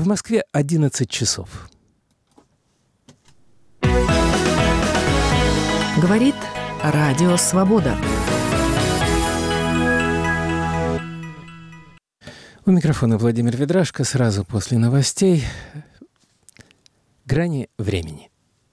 В Москве 11 часов. Говорит Радио Свобода. У микрофона Владимир Ведрашко. Сразу после новостей «Грани времени».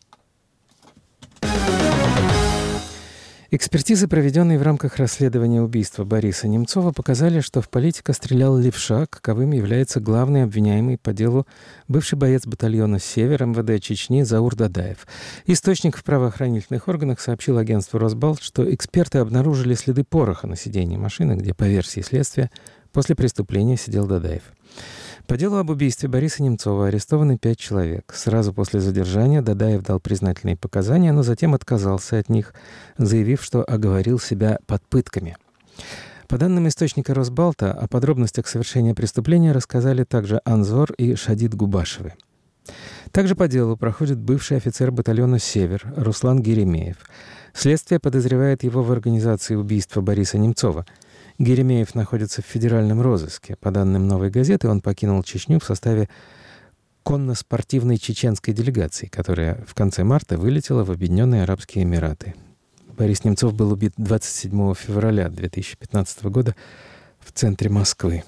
Экспертизы, проведенные в рамках расследования убийства Бориса Немцова, показали, что в политика стрелял левша, каковым является главный обвиняемый по делу бывший боец батальона «Север» МВД Чечни Заур Дадаев. Источник в правоохранительных органах сообщил агентству «Росбалт», что эксперты обнаружили следы пороха на сиденье машины, где, по версии следствия, после преступления сидел Дадаев. По делу об убийстве Бориса Немцова арестованы 5 человек. Сразу после задержания Дадаев дал признательные показания, но затем отказался от них, заявив, что оговорил себя под пытками. По данным источника Росбалта, о подробностях совершения преступления рассказали также Анзор и Шадид Губашевы. Также по делу проходит бывший офицер батальона «Север» Руслан Геремеев. Следствие подозревает его в организации убийства Бориса Немцова. Геремеев находится в федеральном розыске. По данным «Новой газеты», он покинул Чечню в составе конно-спортивной чеченской делегации, которая в конце марта вылетела в Объединенные Арабские Эмираты. Борис Немцов был убит 27 февраля 2015 года в центре Москвы.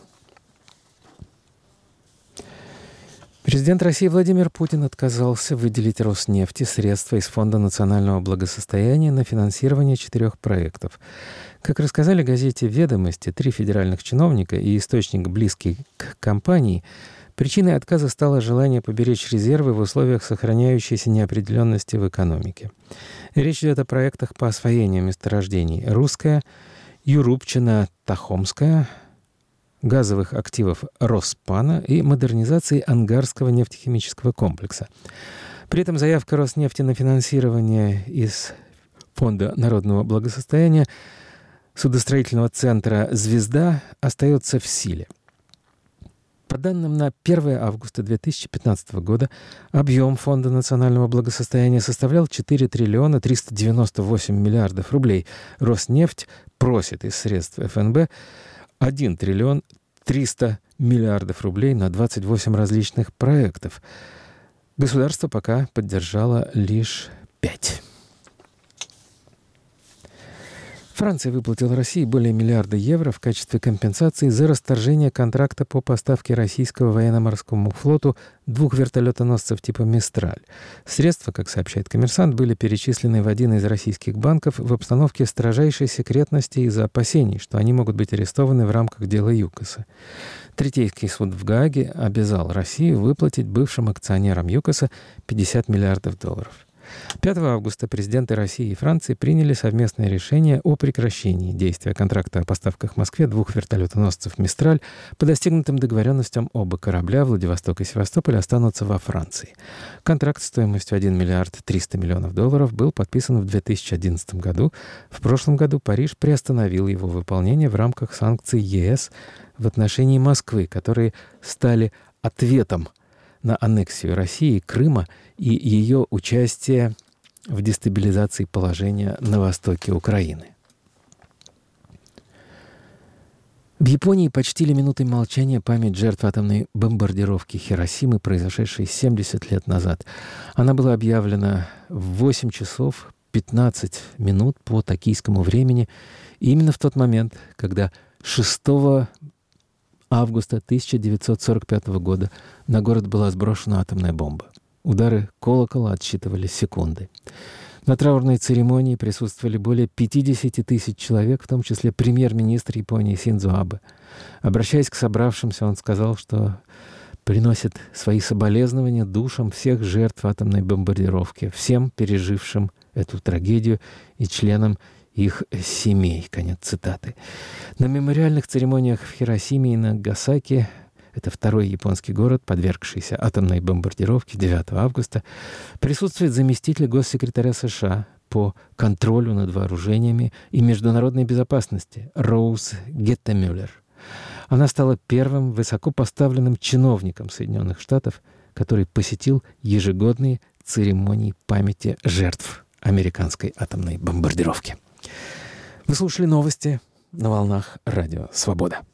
Президент России Владимир Путин отказался выделить Роснефти средства из Фонда национального благосостояния на финансирование 4 проектов. Как рассказали газете «Ведомости», 3 федеральных чиновника и источник, близкий к компании, причиной отказа стало желание поберечь резервы в условиях сохраняющейся неопределенности в экономике. Речь идет о проектах по освоению месторождений «Русская», «Юрупчина-Тахомская», газовых активов Роспана и модернизации Ангарского нефтехимического комплекса. При этом заявка Роснефти на финансирование из Фонда народного благосостояния судостроительного центра «Звезда» остается в силе. По данным на 1 августа 2015 года объем Фонда национального благосостояния составлял 4 триллиона 398 миллиардов рублей. Роснефть просит из средств ФНБ 1 триллион 300 миллиардов рублей на 28 различных проектов. Государство пока поддержало лишь 5. Франция выплатила России более миллиарда евро в качестве компенсации за расторжение контракта по поставке российскому военно-морскому флоту 2 вертолетоносцев типа «Мистраль». Средства, как сообщает «Коммерсант», были перечислены в один из российских банков в обстановке строжайшей секретности из-за опасений, что они могут быть арестованы в рамках дела ЮКОСа. Третейский суд в Гааге обязал Россию выплатить бывшим акционерам ЮКОСа 50 миллиардов долларов. 5 августа президенты России и Франции приняли совместное решение о прекращении действия контракта о поставках Москве 2 вертолетоносцев «Мистраль». По достигнутым договоренностям оба корабля «Владивосток» и «Севастополь» останутся во Франции. Контракт стоимостью 1 миллиард 300 миллионов долларов был подписан в 2011 году. В прошлом году Париж приостановил его выполнение в рамках санкций ЕС в отношении Москвы, которые стали ответом на аннексию России, Крыма и ее участие в дестабилизации положения на востоке Украины. В Японии почтили минутой молчания память жертв атомной бомбардировки Хиросимы, произошедшей 70 лет назад. Она была объявлена в 8 часов 15 минут по токийскому времени, именно в тот момент, когда 6 августа 1945 года на город была сброшена атомная бомба. Удары колокола отсчитывали секунды. На траурной церемонии присутствовали более 50 тысяч человек, в том числе премьер-министр Японии Синдзо Абе. Обращаясь к собравшимся, он сказал, что приносит свои соболезнования душам всех жертв атомной бомбардировки, всем пережившим эту трагедию и членам их семей. Конец цитаты. На мемориальных церемониях в Хиросиме и Нагасаки, это второй японский город, подвергшийся атомной бомбардировке 9 августа, присутствует заместитель госсекретаря США по контролю над вооружениями и международной безопасности Роуз Геттемюллер. Она стала первым высокопоставленным чиновником Соединенных Штатов, который посетил ежегодные церемонии памяти жертв американской атомной бомбардировки. Вы слушали новости на волнах Радио Свобода.